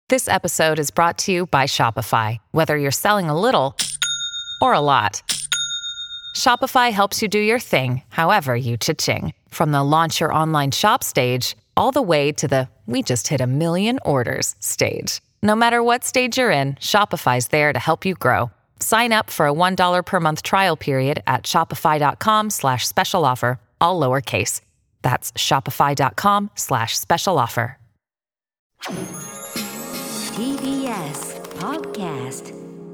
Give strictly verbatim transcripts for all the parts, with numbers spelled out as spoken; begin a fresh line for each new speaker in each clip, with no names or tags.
This episode is brought to you by Shopify. Whether you're selling a little or a lot, Shopify helps you do your thing, however you cha-ching. From the launch your online shop stage, all the way to the we just hit a million orders stage. No matter what stage you're in, Shopify's there to help you grow. Sign up for a one dollar per month trial period at shopify.com slash special offer, all lowercase. That's shopify.com slash special offer.
ティービーエス Podcast。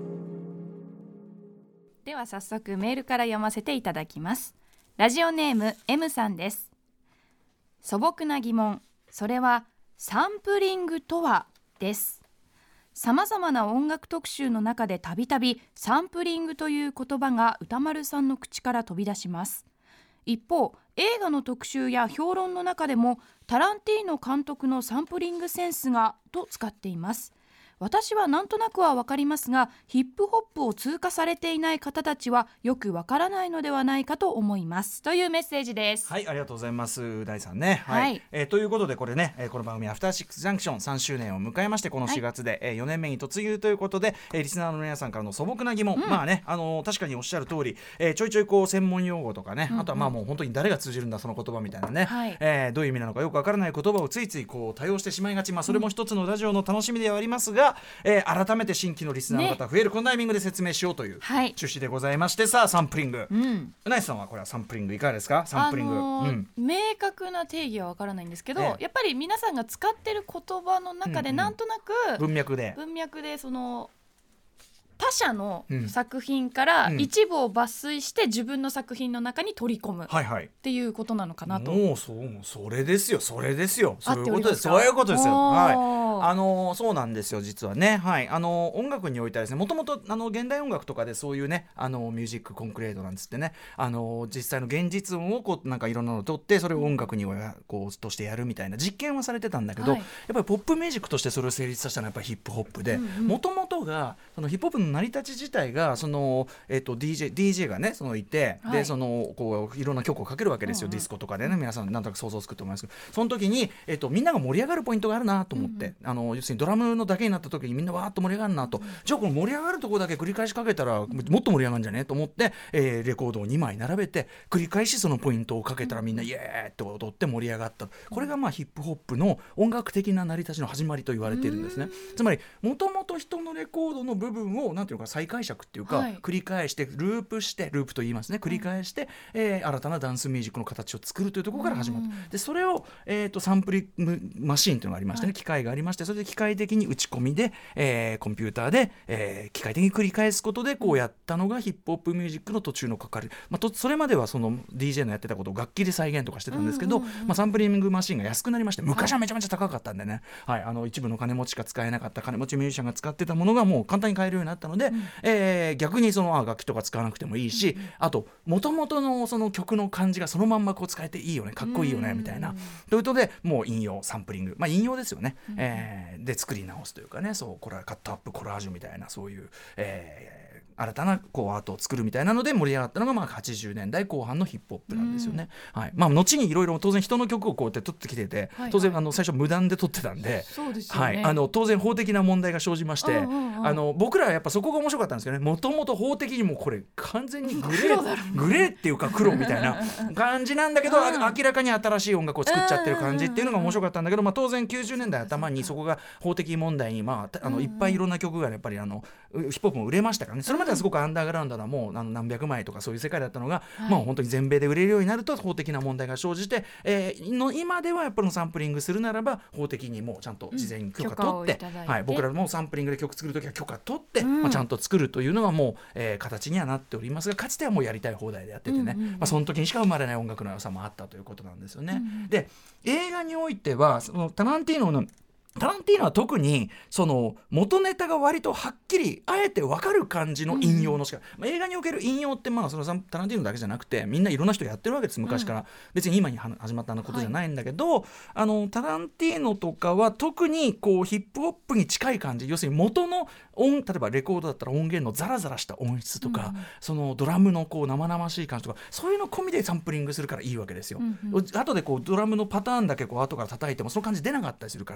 では早速メールから読ませていただきます。ラジオネーム M さんです。素朴な疑問、それはサンプリングとはです。さまざまな音楽特集の中でたびたびサンプリングという言葉が歌丸さんの口から飛び出します。一方、映画の特集や評論の中でもタランティーノ監督のサンプリングセンスがと使っています。私はなんとなくは分かりますが、ヒップホップを通過されていない方たちはよく分からないのではないかと思います、というメッセージです。
はい、ありがとうございます。大さんね、はい、はい、えー、ということでこれね、えー、この番組アフターシックスジャンクションさんしゅうねんを迎えまして、このしがつで、はい、えー、よねんめに突入ということで、えー、リスナーの皆さんからの素朴な疑問、うん、まあね、あのー、確かにおっしゃる通り、えー、ちょいちょいこう専門用語とかね、うんうん、あとはまあもう本当に誰が通じるんだその言葉みたいなね、はい、えー、どういう意味なのかよく分からない言葉をついついこう多用してしまいがち、まあ、それも一つのラジオの楽しみではありますが、えー、改めて新規のリスナーの方増える、ね、このタイミングで説明しようという趣旨でございまして、はい、さあサンプリング、うん、うなぎさんはこれはサンプリングいかがですか？サンプリング、
あのー
うん、
明確な定義は分からないんですけど、
ね、
やっぱり皆さんが使ってる言葉の中でなんとなく、
うんうん、文脈で
文脈でその他者の作品から一部を抜粋して自分の作品の中に取り込むっていうことなのかなと。
もうそう、もうそれですよ、それですよ、そういうことです、そういうことですよ。はい、あのそうなんですよ、実はね、はい、あの音楽においてはですね、もともとあの現代音楽とかでそういうね、あのミュージックコンクレートなんつってね、あの実際の現実音をこうなんかいろんなのを取ってそれを音楽にこうとしてやるみたいな実験はされてたんだけど、はい、やっぱりポップミュージックとしてそれを成立させたのはやっぱりヒップホップで、もともとがそのヒップホップの成り立ち自体がその、えー、と ディージェー, ディージェー がねそのいて、はい、でそのこういろんな曲をかけるわけですよ、うんうん、ディスコとかでね、皆さんなんとなく想像つくと思いますけど、その時に、えー、とみんなが盛り上がるポイントがあるなと思って、うんうん、あの要するにドラムのだけになった時にみんなわーっと盛り上がるなと、うん、じゃあこの盛り上がるところだけ繰り返しかけたらもっと盛り上がるんじゃねと思って、えー、レコードをにまい並べて繰り返しそのポイントをかけたらみんなイエーって踊って盛り上がった、これがまあヒップホップの音楽的な成り立ちの始まりと言われているんですね。つまりもともと人のレコードの部分をなんていうか再解釈っていうか、はい、繰り返してループしてループと言いますね、繰り返して、うん、えー、新たなダンスミュージックの形を作るというところから始まる、うん、でそれを、えー、とサンプリングマシーンというのがありましてね、はい、機械がありまして、それで機械的に打ち込みで、えー、コンピューターで、えー、機械的に繰り返すことでこうやったのがヒップホップミュージックの途中のかかり、まあ、とそれまではその ディージェー のやってたことを楽器で再現とかしてたんですけど、うんうんうん、まあ、サンプリングマシーンが安くなりまして、昔はめちゃめちゃ高かったんでね、はい、あの一部の金持ちしか使えなかった金持ちミュージシャンが使ってたものがもう簡単に買えるようになったので、うん、えー、逆にそのあ楽器とか使わなくてもいいし、うんうん、あと元々のその曲の感じがそのまんまこう使えていいよね、かっこいいよねみたいな、ということでもう引用サンプリング、まあ引用ですよね、うん、えー、で作り直すというかね、そうこれはカットアップコラージュみたいなそういう、えー新たなこうアートを作るみたいなので盛り上がったのがまあはちじゅうねんだいこう半のヒップホップなんですよね、うん、はい、まあ、後にいろいろ当然人の曲をこうやって撮ってきてて、はいはい、当然あの最初無断で撮ってたんで、
そうですよね、
はい、あの当然法的な問題が生じまして、うんうんうん、あの僕らはやっぱそこが面白かったんですよね。もともと法的にもこれ完全にグレーグレーっていうか黒みたいな感じなんだけど、うん、明らかに新しい音楽を作っちゃってる感じっていうのが面白かったんだけど、まあ、当然きゅうじゅうねんだい頭にそこが法的問題に、まあ、あのいっぱいいろんな曲がやっぱりあのヒップホップも売れましたからね。それまではすごくアンダーグラウンドなもう何百枚とかそういう世界だったのが、はい、まあ、本当に全米で売れるようになると法的な問題が生じて、えー、の今ではやっぱりサンプリングするならば法的にもうちゃんと事前に許可取って、うん、はい、僕らもサンプリングで曲作るときは許可取って、うん、まあ、ちゃんと作るというのがもう、えー、形にはなっておりますが、かつてはもうやりたい放題でやっててね、うんうんうん、まあ、その時にしか生まれない音楽の良さもあったということなんですよね、うん、で映画においてはそのタランティーノのタランティーノは特にその元ネタが割とはっきりあえて分かる感じの引用の仕方、うん、まあ、映画における引用ってまあそのタランティーノだけじゃなくてみんないろんな人やってるわけです昔から、うん、別に今に始まったことじゃないんだけど、はい、あのタランティーノとかは特にこうヒップホップに近い感じ、要するに元の音、例えばレコードだったら音源のザラザラした音質とか、うん、そのドラムのこう生々しい感じとかそういうの込みでサンプリングするからいいわけですよ、うんうん、後でこうドラムのパターンだけこう後から叩いてもその感じ出なかったりするから、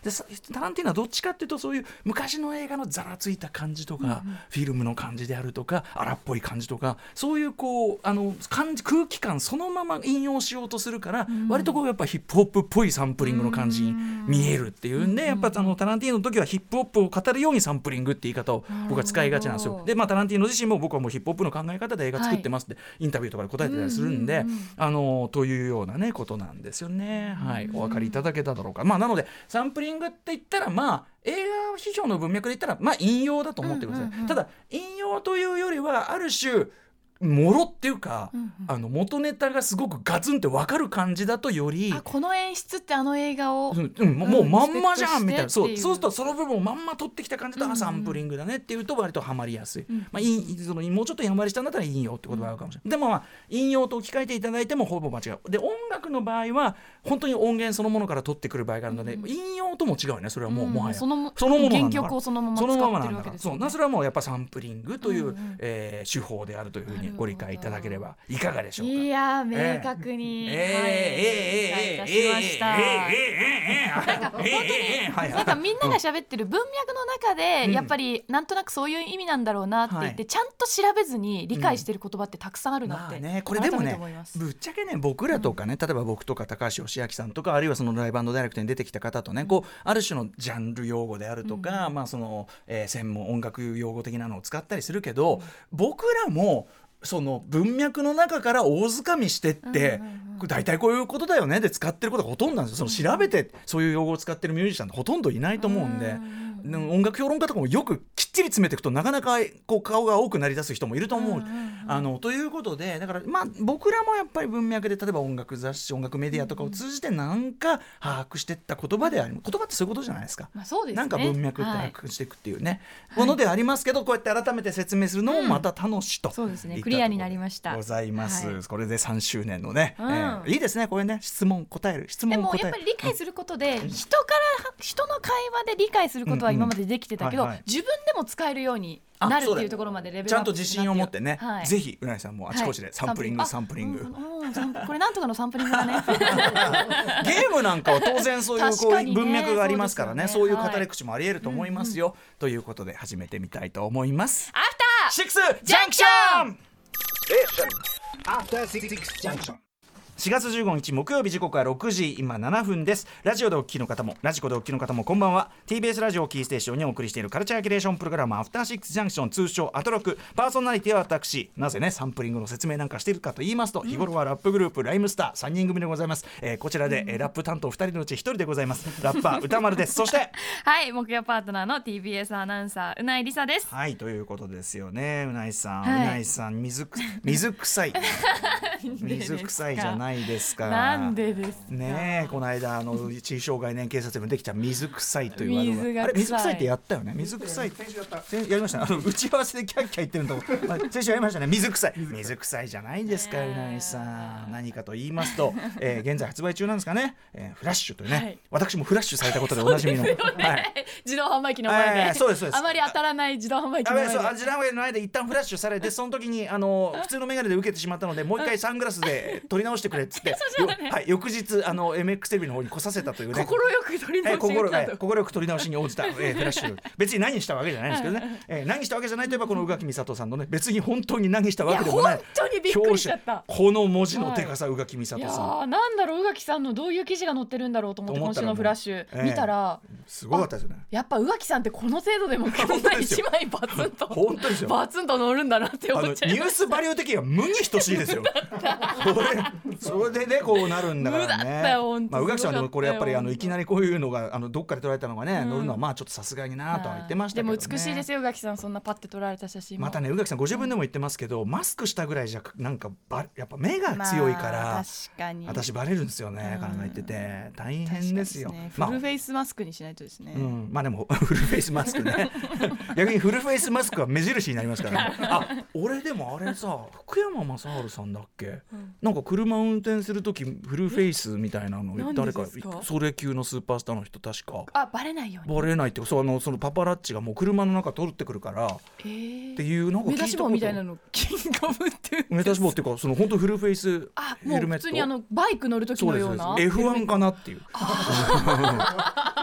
でタランティーノはどっちかっていうとそういう昔の映画のざらついた感じとか、うんうん、フィルムの感じであるとか荒っぽい感じとかそういうこうあの感じ空気感そのまま引用しようとするから、うん、割とこうやっぱヒップホップっぽいサンプリングの感じに見えるっていうんで、うん、やっぱあのタランティーノの時はヒップホップを語るようにサンプリングって言い方を僕は使いがちなんですよ。で、まあ、タランティーノ自身も僕はもうヒップホップの考え方で映画作ってますって、はい、インタビューとかで答えてたりするんで、うんうんうん、あのというようなねことなんですよね、はい、お分かりいただけただろうか。まあ、なのでサンプリングって言ったらまあ映画批評の文脈で言ったらまあ引用だと思ってください、うんうんうん、ただ引用というよりはある種もろっていうか、うんうん、あの元ネタがすごくガツンって分かる感じだとより
あこの演出ってあの映画を、
うんうん、もうまんまじゃんみたいな、そうそうするとその部分をまんま取ってきた感じだからサンプリングだねっていうと割とハマりやすい、うんまあ、いいそのもうちょっとやんわりしたんだったら引用ってことがあるかもしれない、うん、でもまあ引用と置き換えていただいてもほぼ間違うで音楽の場合は本当に音源そのものから取ってくる場合があるので、うん、引用とも違うよねそれはもう、うん、もはや
その、
そのものなんだから
原曲をそのまま使ってるわけですよね。
そうそれはもうやっぱサンプリングという、うんうんえー、手法であるというふうにご理解いただければいかがでしょうか。
いや明確に、えー、はい、理解いたしました。なんか本当に、えー、なんかみんなが喋ってる文脈の中で、うん、やっぱりなんとなくそういう意味なんだろうなって言って、うん、ちゃんと調べずに理解してる言葉ってたくさんあるなって、
うんまあね、これでもねぶっちゃけね僕らとかね、うん、例えば僕とか高橋義明さんとかあるいはそのライブ&ダイレクトに出てきた方とね、うん、こうある種のジャンル用語であるとか、うんまあそのえー、専門音楽用語的なのを使ったりするけど、うん、僕らもその文脈の中から大掴みしてって、うんうん、大体こういうことだよねで使ってることがほとんどなんですよ。その調べてそういう用語を使ってるミュージシャンってほとんどいないと思うんで、うんうん、音楽評論家とかもよくきっちり詰めていくとなかなかこう顔が多くなりだす人もいると思う、うんうんうん、あのということでだからまあ僕らもやっぱり文脈で例えば音楽雑誌音楽メディアとかを通じてなんか把握していった言葉であり言葉ってそういうことじゃないですか、
まあそうですね、
なんか文脈って把握していくっていうね、はい、ものでありますけどこうやって改めて説明するのもまた楽しいと、うん、
そうですねクリアになりました
ございます、はい、これでさんしゅうねんのね、
うん
えー、いいですねこれね質問答える質問答える
でもやっぱり理解することで、うん、人から人の会話で理解することは今までできてたけど、うんうんはいはい、自分でも使えるようになるっていうところまでレベルアップ
ちゃんと自信を持ってね、
はい、
ぜひうなぎさんもあちこちでサンプリング、はい、サンプリング、
うんうん、これなんとかのサンプリングだね
ゲームなんかは当然そういうこう、ね、文脈がありますからねそういう語り口もあり得ると思いますよ、はい、ということで始めてみたいと思います。
アフター
シックスジャンクションアフターシックスジャンクションしがつじゅうごにち木曜日時刻はろくじ今ななふんです。ラジオでお聞きの方もラジコでお聞きの方もこんばんは。 ティービーエス ラジオをキーステーションにお送りしているカルチャーキュレーションプログラムアフターシックスジャンクション通称アトロクパーソナリティは私なぜねサンプリングの説明なんかしているかと言いますと、うん、日頃はラップグループライムスターさんにん組でございます、えー、こちらで、えー、ラップ担当ふたりのうちひとりでございますラッパー歌丸ですそして
はい木曜パートナーの ティービーエス アナウンサーうないりさです。
はいということですよねうないさん、
はい、
うないさん水く水臭い水臭いじゃないですか。
なんでですか
ねえこの間あの地位障害年警察でもできた水臭いという
水が
あれ水臭いってやったよね水臭い先週やったやりましたあの打ち合わせでキャッキャ言ってるのと、まあ、先週やりましたね水臭い水臭いじゃないですかうなぎさん何かと言いますと、えー、現在発売中なんですかね、えー、フラッシュというね、はい、私もフラッシュされたことでおなじみの、ねはい、
自動販売機の前で、
えー、そうですそうです
あまり当たらない自動販売機の前で
そう自動販売機の前で一旦フラッシュされてその時にあの普通のメガネで受けてしまったのでもう一回サングラスで撮り直してくれっつってはい、翌日あの エムエックス テレビの方に来させたというね
心よく撮り直し、
えー、心, えー、心よく撮り直しに応じた、えー、フラッシュ別に何したわけじゃないんですけどね、えー、何したわけじゃないといえばこの宇垣美里さんのね別に本当に何したわけでもない
いや本当にびっくりしちゃった
この文字のでかさ、はい、宇垣美里さん
いやなんだろう宇垣さんのどういう記事が載ってるんだろうと思って今週のフラッシュ、えー、見たら
すごかったですよね。
やっぱ宇垣さんってこの程度でもこんないちまいバツンと
本当ですよ
バツンと乗るんだなって思っちゃいました。
ニュースバリュー的には無に等しいですよそれそれでねこうなるんだからね。
無だったよ本当、
まあ、宇垣さんでもこれやっぱりあのいきなりこういうのがあのどっかで撮られたのがね、うん、乗るのはまあちょっとさすがになとは言ってましたけど、ね、
でも美しいですよ宇垣さんそんなパッて撮られた写真も
またね宇垣さんご自分でも言ってますけど、うん、マスクしたぐらいじゃなんかばやっぱ目が強いから、まあ、
確かに
私バレるんですよね、うん、考えてて大変ですよ
です、ね、フルフェイスマスクにしないとですね、
まあ、うん、まあでもフルフェイスマスクね逆にフルフェイスマスクは目印になりますからねあ俺でもあれさ福山雅治さんだっけ、うん、なんか車運転するときフルフェイスみたいなの誰かそれ級のスーパースターの人確か
あバレないように
バレないってそうあのそのパパラッチがもう車の中通ってくるから、えー、っていうなんか聞いたこと
目出し帽みたいなのキングオブって
目出し帽っていうかその本当フルフェイス
あもう普通にあのバイク乗る時のような
エフワン かなっていう、うん、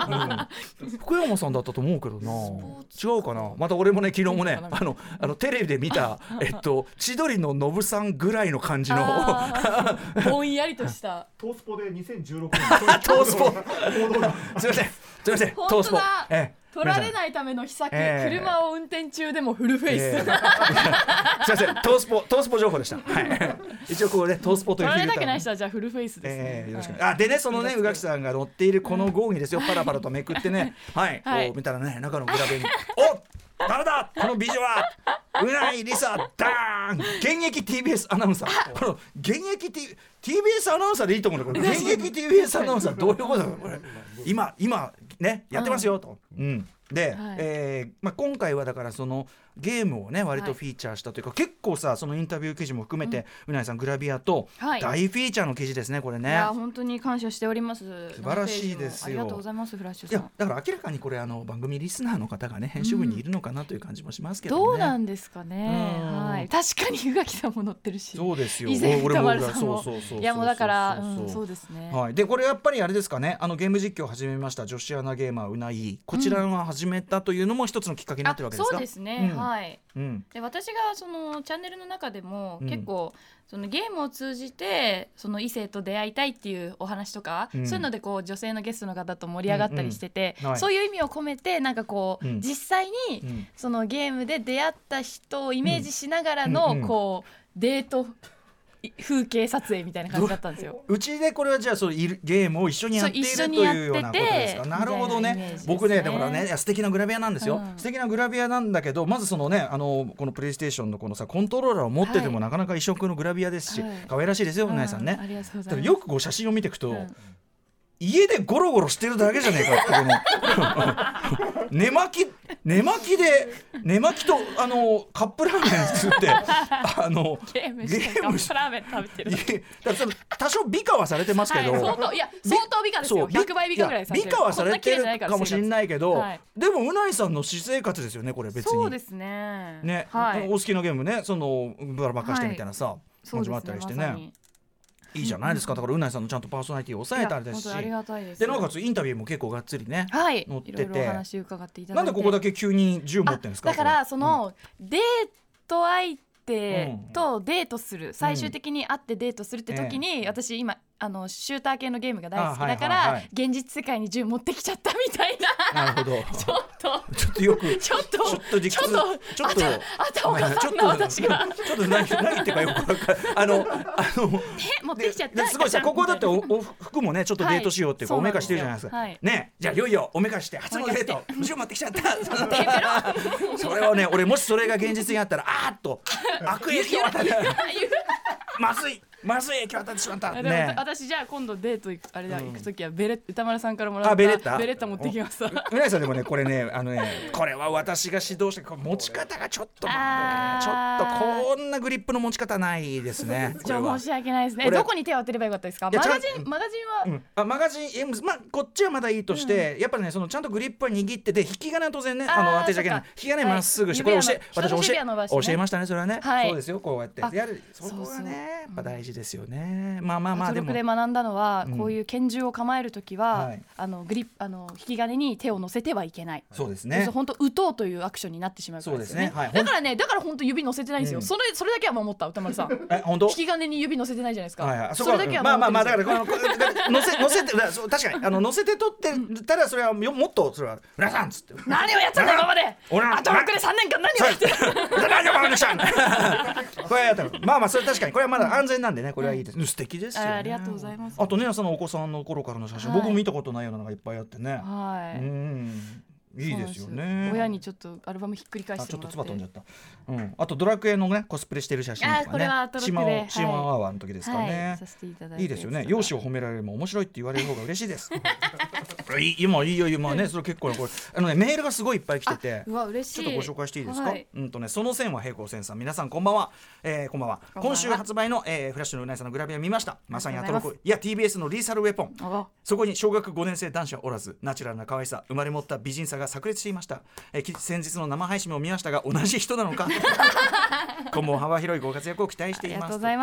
福山さんだったと思うけどな。違うかな。また俺もね昨日もねあのあのテレビで見たえっと千鳥のノブさんぐらいの感じの
ぼんやりとした
トースポでにせんじゅうろくねん
トースポすいませんすいませんトースポ、ええ
取られないための秘策、
えー、
車を運転中でもフルフェイス、えー、
すいませんトースポトースポ情報でした、はい、一応こうねトースポというフィルター
取られたくない人はじゃあフルフェイスですね、
えー、よろしく、はい、あでねそのね宇垣さんが乗っているこの号にですよ、パラパラとめくってねはい、はい、こう見たらね中のグラベにお誰だこの美女はうないりさダーン現役 ティービーエス アナウンサーこの現役 T ティービーエス アナウンサーでいいと思うんだけど現役 ティービーエス アナウンサーどういうことだろうこれ今今ねやってますよと、うん、で、はいえーまあ、今回はだからそのゲームをね割とフィーチャーしたというか、はい、結構さそのインタビュー記事も含めて、うん、うなえさんグラビアと大フィーチャーの記事ですねこれね。
いや本当に感謝しております。
素晴らしいですよ。
ありがとうございますフラッシュさん。
いやだから明らかにこれあの番組リスナーの方がね編集部にいるのかなという感じもしますけどね、
うん、どうなんですかね、はい、確かに宇垣さんも乗ってるし
そうですよ
以前
俺も
歌丸さんもいやもうだからそうですね、
はい、でこれやっぱりあれですかねあのゲーム実況を始めました女子アナゲーマーうないこちらが始めたというのも一つのきっかけになってるわけですか。
そうですね、うん、はい、
うん、
で私がそのチャンネルの中でも結構、うん、そのゲームを通じてその異性と出会いたいっていうお話とか、うん、そういうのでこう女性のゲストの方と盛り上がったりしてて、うんうんはい、そういう意味を込めてなんかこう、うん、実際にそのゲームで出会った人をイメージしながらのこうデート風景撮影みたいな感じだったんですよ。
うちでこれはじゃあそのゲームを一緒にやっているというようなことですか。なるほどね。ね僕ねだからね素敵なグラビアなんですよ、うん、素敵なグラビアなんだけどまずそのねあのこのプレイステーションのこのさコントローラーを持ってても、はい、なかなか異色のグラビアですし、はい、可愛らしいですようなえさんね、
ありがとうございます。
だからよくこう写真を見ていくと、うん家でゴロゴロしてるだけじゃねえかってこの寝巻き寝巻きで寝巻きとあのカップラーメン作ってあの
ゲームしてカップラーメン食べてる
だから多少美化はされてますけど、
はい、相当いや相当美化ですよひゃくばい美化ぐらいされてる
美化はされてるかもしれないけど、はい、でもうないさんの私生活ですよねこれ別に
そうですね
ね、はい、お好きなゲームねそのバラバカしてみたいなさ、はい、感じもあったりしてねいいじゃないですか。だからうないさんのちゃんとパーソナリティを抑えたりですし、
ありがたいです。
でなおかつインタビューも結構がっつりね、
はい、
載ってて、
いろいろお話伺っていただいて、
なんでここだけ急に銃持ってるんですか。
だからその、うん、デート相手とデートする、うん、最終的に会ってデートするって時に、うん、私今あのシューター系のゲームが大好きだから、はいはいはい、現実世界に銃持ってきちゃったみたいな。
なるほど。
ちょっと
ちょっとよく
ちょっと
ちょっと理屈ちょっと
ちょっと頭がさんの私が
ちょっと何何言ってるかよく分かるあのあの
え持ってきちゃった
すごいさここだって お, お服もねちょっとデートしようっていうか、はい、おめかしてるじゃないですか、はい、ねじゃあいよいよおめかして初のデート銃持ってきちゃったそれをね俺もしそれが現実にあったらあーっと悪影響を与えるまずいまずい影響当たってしまった、ね、
でも私じゃあ今度デート行くあれだ、うん、行くときはベレ歌丸さんからもらった
あベレッタ
ベレッタ持ってきました。
うなえさんでもねこれねあのねこれは私が指導して持ち方がちょっとちょっとこんなグリップの持ち方ないですね。
ちょ申し訳ないですね。どこに手を当てればよかったですか。マガジンマガジンは、
うん、あマガジンまあこっちはまだいいとして、うん、やっぱりねそのちゃんとグリップは握ってて引き金は当然ねあの当てちゃいけない引き金まっすぐして、はい、これ教え私教え、ね、教えましたねそれはね、はい、そうですよこうやってやるそこはねやっぱ大事ですよね。まあまあまあでもで
学んだのは、うん、こういう拳銃を構えるときは、はい、あのグリップあの引き金に手を乗せてはいけない。
そうですね。
本当打とうというアクションになってしまうからですよね。そうですね、はい、だからねだから本当指乗せてないんですよ。うん、それそれだけは守った歌丸さん。え本当？引き金に指乗せてないじゃないですか。はいはい、そ, それだけは
まあまあまあだからこの乗せ乗せて確かにあの乗せて取ってたらそれはもっとそれは皆さんつって
何をやってたんだ今まで。あとろくでさんねんかん何をやってた。
何をやってた。これやったまあまあそれ確かにこれはまだ安全なんでねこれはいいです。うん、素敵ですよね。
ありがとうございます。
あとねそのお子さんの頃からの写真、はい、僕も見たことないようなのがいっぱいあってね。
はい。
うんいいですよね。
親にちょっとアルバムひっくり返してもらって。
あちょっと唾飛んじゃった。うん。あとドラクエのねコスプレしてる写真とかね。
あこれはドラクエで
シマオアワーの時ですかね。
はい、させていただいて
いいですよね。容姿を褒められるも面白いって言われる方が嬉しいです。い今いいよ今ねそれ結構これあのねメールがすごいいっぱい来てて。
うわ嬉しい。
ちょっとご紹介していいですか。
はい、
うんとねその線は平行線さん皆さんこんばんは。えー、こんばんは。今週発売の、えー、フラッシュのうなえさんのグラビア見ました。まさにアトロクいや ティービーエス のリーサルウェポン。そこに小学ごねん生男子はおらずナチュラルな可愛さ生まれ持った美人さが炸裂していました。えー、先日の生配信も見ましたが同じ人なのか今後幅広いご活躍を期待しています。
ありがとうございます。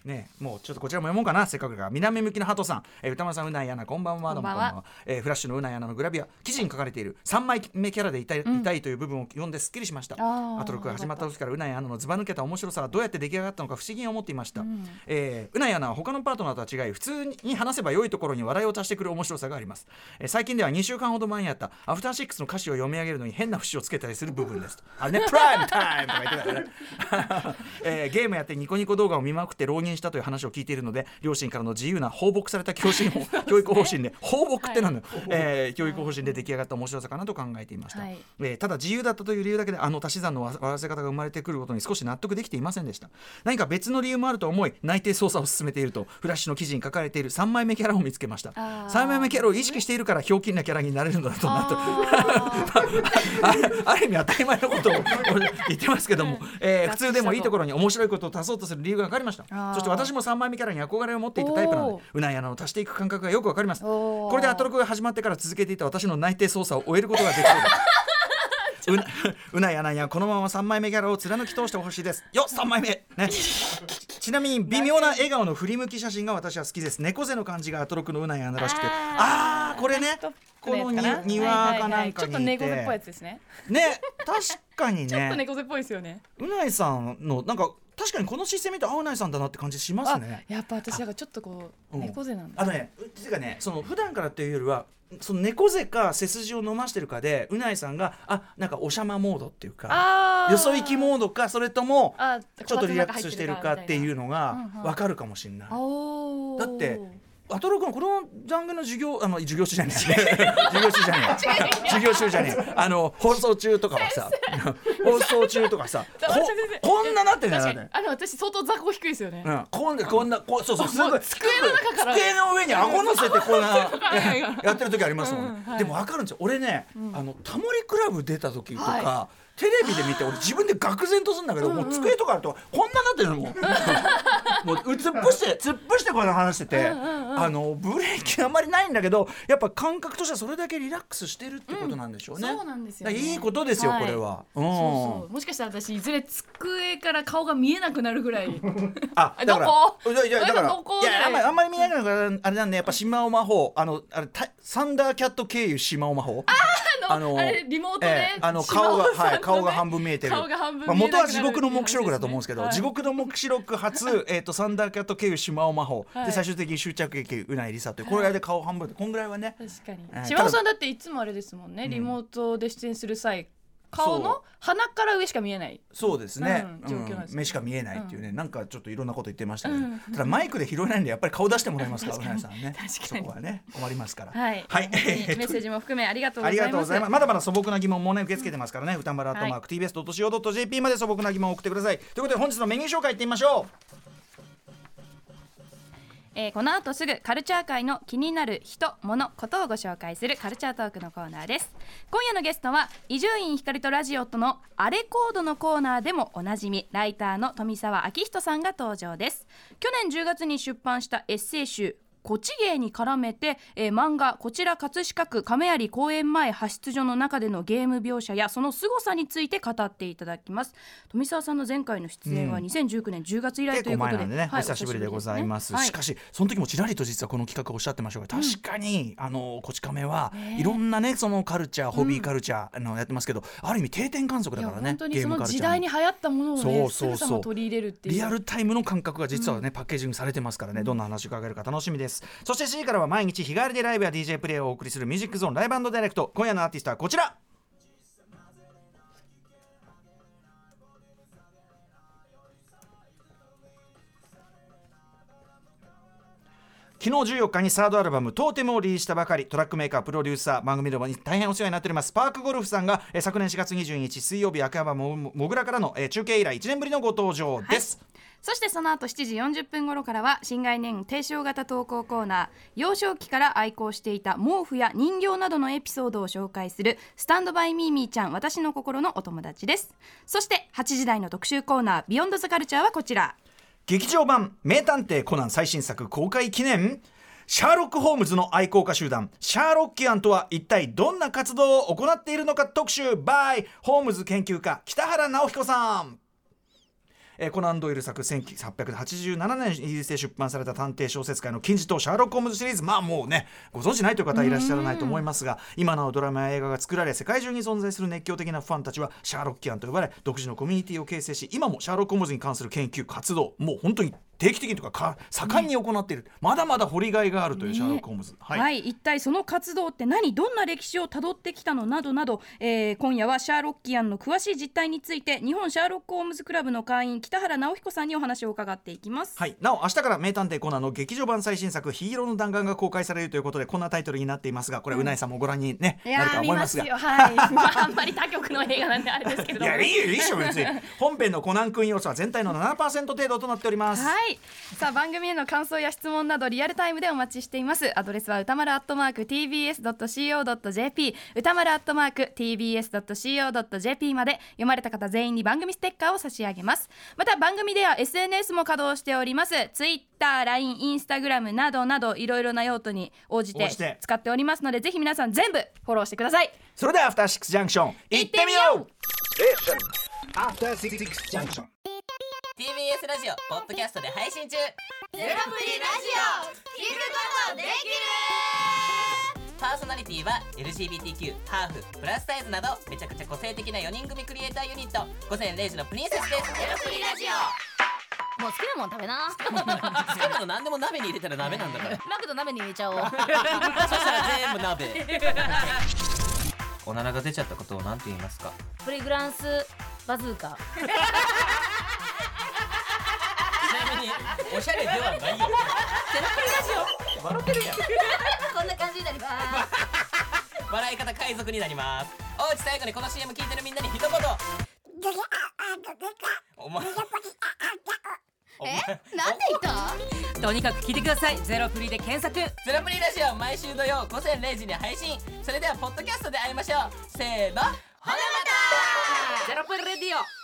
ね、もうちょっとこちらも読もうかな、せっかくが。南向きの鳩さん、えー、歌丸さん、うないアナこんばんは。
こんばんは。
どうもこんばんは。えー、フラッシュのうないアナのグラビア記事に書かれているさんまいめキャラでいたい、うん、いたいという部分を読んですっきりしました。アトロクが始まった時からうないアナのずば抜けた面白さはどうやって出来上がったのか不思議に思っていました。うん、えー、うないアナは他のパートナーとは違い普通に話せば良いところに笑いを足してくる面白さがあります。えー、最近ではにしゅうかんほど前にあったアフターシックスの歌詞を読み上げるのに変な節をつけたりする部分ですと。あれね、プライムタイムとか言ってたからね、えー、ゲームやってニコニコ動画を見まくって浪人したという話を聞いているので、両親からの自由な放牧された教師教育方針で放牧ってなんだよ、はい、えー、教育方針で出来上がった面白さかなと考えていました。はい、えー、ただ自由だったという理由だけであの足し算の笑わせ方が生まれてくることに少し納得できていませんでした。何か別の理由もあると思い内定捜査を進めているとフラッシュの記事に書かれているさんまいめキャラを見つけました。さんまいめキャラを意識しているからひょうきんなキャラになれるのだとなとあ, ある意味当たり前のことを言ってますけども、えー、普通でもいいところに面白いことを足そうとする理由が分かりました。そして私もさんまいめキャラに憧れを持っていたタイプなのでうないアナを足していく感覚がよく分かります。これでアトロクが始まってから続けていた私の内定捜査を終えることができそうですう, なうないアナにはこのままさんまいめキャラを貫き通してほしいですよ。さんまいめ、ね、ちなみに微妙な笑顔の振り向き写真が私は好きです。猫背の感じがアトロクのうないアナらしくて、ああこれね、この庭かなんかにいて、ちょっと猫背っぽいやつですね。ね、確かにねちょっと猫背っぽいですよね。うないさんのなんか確かにこの姿勢見るとあうないさんだなって感じしますね。やっぱ私がちょっとこう猫背なんだ、うん、あのね、てかね、その普段からっていうよりはその猫背か背筋を伸ばしてるかでうないさんがあなんかおしゃまモードっていうかよそ行きモードかそれともちょっとリラックスしてるかっていうのが分かるかもしれない。だってアトロクのこのジャンルの授業あの授業中じゃねえ授業中じゃねえ授業中じゃねえあの放送中とかはさ放送中とかさ こ, こんななってるんじゃない。あの私相当雑魚低いですよね、うん、こんなこんなこうそうそうすごい机の中から机の上に顎乗せてこんなやってる時ありますもんね、うん、はい、でも分かるんですよ俺ね、うん、あのタモリクラブ出た時とか、はい、テレビで見て俺自分で愕然とするんだけど、うんうん、もう机とかあるとこんななってるのもうもう突っ伏して突っ伏してこの話してて、うんうんうん、あのブレーキあんまりないんだけどやっぱ感覚としてはそれだけリラックスしてるってことなんでしょうね、うん、そうなんですよね。いいことですよ、はい、これは、うん、そうそう、もしかしたら私いずれ机から顔が見えなくなるぐらいあだからどこいやだからどこいやあんまり、あんまり見えないからあれなんでやっぱ島尾魔法あのあれサンダーキャット経由島尾魔法あのあれリモートで、えー、あの顔が、はい、顔が半分見えてる。顔が半分見えなくなる、まあ、元は地獄の黙示録だと思うんですけど、はい、地獄の黙示録初、えー、とサンダーキャット経由島尾魔法、はい、で最終的に終着劇うないりさというこれぐらいで顔半分でこんぐらいはね。確かに、えー、島尾さんだっていつもあれですもんね、リモートで出演する際顔の鼻から上しか見えない。そうですね、うん、状況なんです、うん、目しか見えないっていうね、うん、なんかちょっといろんなこと言ってましたけど、うん、ただマイクで拾えないんでやっぱり顔出してもらえますかうなやさんね。確かにそこはね困りますから、はい、はい、メッセージも含めありがとうございます。ありがとうございます。まだまだ素朴な疑問もね受け付けてますからね、歌丸アットマーク ティービーエスドットシーオードットジェーピー まで素朴な疑問を送ってください。ということで本日のメニュー紹介いってみましょう。
えー、この後すぐカルチャー界の気になる人物ことをご紹介するカルチャートークのコーナーです。今夜のゲストは伊集院光とラジオとのアレコードのコーナーでもおなじみライターの富澤明人さんが登場です。去年じゅうがつに出版したエッセイ集こち芸に絡めて、えー、漫画こちら葛飾区亀有公園前派出所の中でのゲーム描写やその凄さについて語っていただきます。富澤さんの前回の出演はにせんじゅうきゅうねんじゅうがつ以来ということで、結構前なんでね、はい、お久しぶりでございます、はい、しかしその時もちらりと実はこの企画をおっしゃってましたが確かに、うん、あのこち亀はいろんなねそのカルチャーホビーカルチャー、うん、あのやってますけどある意味定点観測だからね。本当にその時代に流行ったものをねそうそうそうすぐさま取り入れるっていうリアルタイムの感覚が実はね、うん、パッケージングされてますからね、どんな話を伺えるか楽しみです。そしてしちじからは毎日日帰りでライブや ディージェー プレイをお送りするミュージックゾーンライブ&ダイレクト。今夜のアーティストはこちら。昨日じゅうよっかにサードアルバムトーテムをリリースしたばかりトラックメーカープロデューサー番組でも大変お世話になっておりますパークゴルフさんが、えー、昨年しがつにじゅうににち水曜日秋葉原ももぐらからの、えー、中継以来いちねんぶりのご登場です、はい。そしてその後しちじよんじゅっぷん頃からは新概念提唱型投稿コーナー幼少期から愛好していた毛布や人形などのエピソードを紹介するスタンドバイミーミーちゃん私の心のお友達です。そしてはちじ台の特集コーナービヨンドザカルチャーはこちら。劇場版名探偵コナン最新作公開記念。シャーロック・ホームズの愛好家集団シャーロッキアンとは一体どんな活動を行っているのか特集 by ホームズ研究家北原直彦さん。
えー、コナン・ドイル作せんはっぴゃくはちじゅうななねんイギリスで出版された探偵小説界の金字塔シャーロック・ホームズシリーズ、まあもうねご存知ないという方はいらっしゃらないと思いますが、今なおドラマや映画が作られ世界中に存在する熱狂的なファンたちはシャーロッキアンと呼ばれ、独自のコミュニティを形成し、今もシャーロック・ホームズに関する研究活動もう本当に定期的にとかか盛んに行っている、ね、まだまだ掘りがいがあるというシャーロック・ホームズ、
ね、はい、はい、一体その活動って何、どんな歴史をたどってきたのなどなど、えー、今夜はシャーロッキアンの詳しい実態について日本シャーロック・ホームズクラブの会員北原直彦さんにお話を伺っていきます。
はい、なお明日から名探偵コナンの劇場版最新作ヒーローの弾丸が公開されるということで、こんなタイトルになっていますが、これ、うん、うないさんもご覧に、ね、なると思いますが、
いや見ますよ、はいまあ、あんまり他局の映画なんであれですけれども
いやいいよいいでしょ別に本編のコナン君要素は全体の ななパーセント 程度となっております。
はい、さあ番組への感想や質問などリアルタイムでお待ちしています。アドレスは歌丸アットマーク ティービーエスドットシーオードットジェーピー 歌丸アットマーク ティービーエスドットシーオードットジェーピー まで、読まれた方全員に番組ステッカーを差し上げます。また番組では エスエヌエス も稼働しております。 Twitter、ライン、インスタグラムなどなどいろいろな用途に応じて使っておりますので、ぜひ皆さん全部フォローしてください。
それではアフターシックスジャンクション行ってみよう。
アフターシックスジャンクション
ティービーエス ラジオポッドキャストで配信中。
ゼロプリラジオ聞くことできる。
パーソナリティは エルジービーティーキュー、ハーフ、プラスサイズなどめちゃくちゃ個性的なよにん組クリエイターユニット午前れいじのプリンセスです。
ゼロプリラジオもう好きなもん食べな
好きなの何でも鍋に入れたら鍋なんだから
マクド鍋に入れちゃおうそ
したら全部鍋おならが出ちゃったことを何て言いますか？
プリグランスバズーカ
ちなみにおしゃれではないよ。ゼロプリラジオ笑ってるやん
こんな感じになります
笑い方海賊になります。おうち最後にこの シーエム 聞いてるみんなに一言。お前
え、なんで言った？
とにかく聞いてください。ゼロプリで検索。ゼロプリラジオ毎週土曜午前れいじに配信。それではポッドキャストで会いましょう。せーの、ほなまた。ゼロプリレディオ。